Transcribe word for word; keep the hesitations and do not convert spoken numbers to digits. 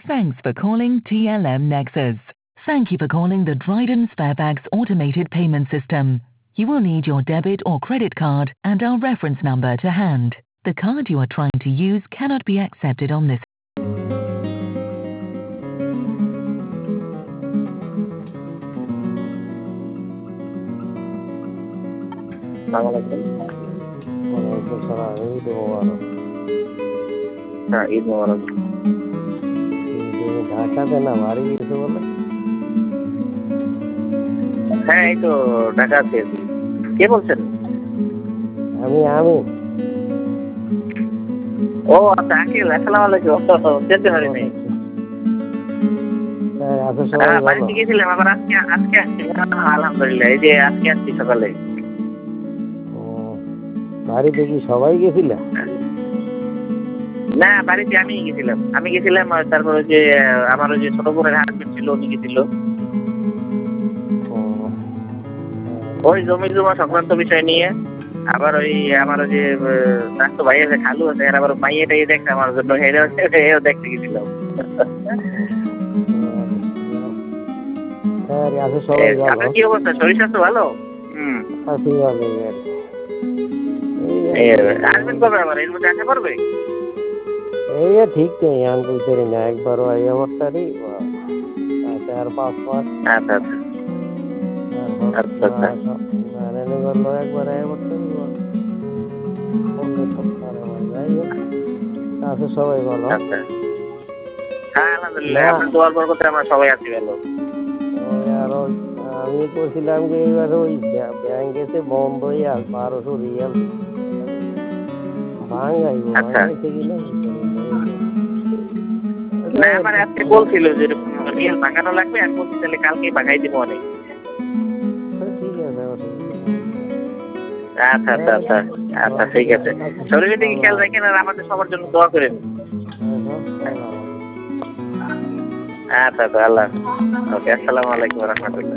Thanks for calling T L M Nexus. Thank you for calling the Dryden Sparebags automated payment system. You will need your debit or credit card and our reference number to hand. The card you are trying to use cannot be accepted on this. হ্যাঁ, ঈদ মোবারক। ঢাকাতে না বাড়ি গেছে বলে? হ্যাঁ, এই তো ঢাকা আছি। কে বলছেন? আমি আমি ও আচ্ছা, আঙ্কেল আসসালামু আলাইকুম। চিনতে পারিনি। আচ্ছা, সবাই হ্যাঁ, ভালো? বাড়িতে গেছিলাম, আবার আজকে আজকে আসছি। আলহামদুলিল্লাহ, এই যে আজকে আসছি সকালে। ও, বাড়িতে কি সবাই গেছিল? না, বাড়িতে আমি গেছিলাম আমি গেছিলাম তারপরে যে আমার ওই যে ছোট বোনের হাজবেন্ড ছিল, উনি গেছিল। ও, ওই জমি জমা সংক্রান্ত বিষয় নিয়ে। আবার ওই আমার ওই যে চাচাতো ভাই আছে, খালু আছে, এর আবার মাইয়াটাই দেখছে আমার জন্য, এও দেখতে গেছিলাম। হ্যাঁ, আছে সবাই ভালো? আপনার কি অবস্থা? শরীর স্বাস্থ্য ভালো? হুম, আছি ভালো। আসবেন কবে আবার? এর মধ্যে আসা পড়বে? এই ঠিক নেই, আমি বুঝতে পারি না। একবারও আইয়া পড়তারি চার পাঁচ মাস। আচ্ছা আচ্ছা আচ্ছা আচ্ছা একবার আইয়া পড়তারি। আছে সবাই ভালো? আচ্ছা, হ্যাঁ আলহামদুলিল্লাহ, আপনার দোয়ার বরকতে আমরা সবাই আছি ভালো। আর আমি করছিলাম যে এইবার ওই ব্যাংকেতে বন্ধই আর বারোশো রিয়াল ভাঙাইব ভাঙাইছে কিনা। না, আমার আজকে বলছিল যে রিয়াল ভাঙানো লাগবে, আমি বলছি তাহলে কালকেই ভাঙাই দিব অনেক। ঠিক আছে, আচ্ছা আচ্ছা আচ্ছা আচ্ছা ঠিক আছে। শরীরের দিকে খেয়াল রাখেন আর আমাদের সবার জন্য দোয়া করেন। আচ্ছা আচ্ছা, আল্লাহ। ওকে, আসসালামু আলাইকুম রহমতুল্লাহ।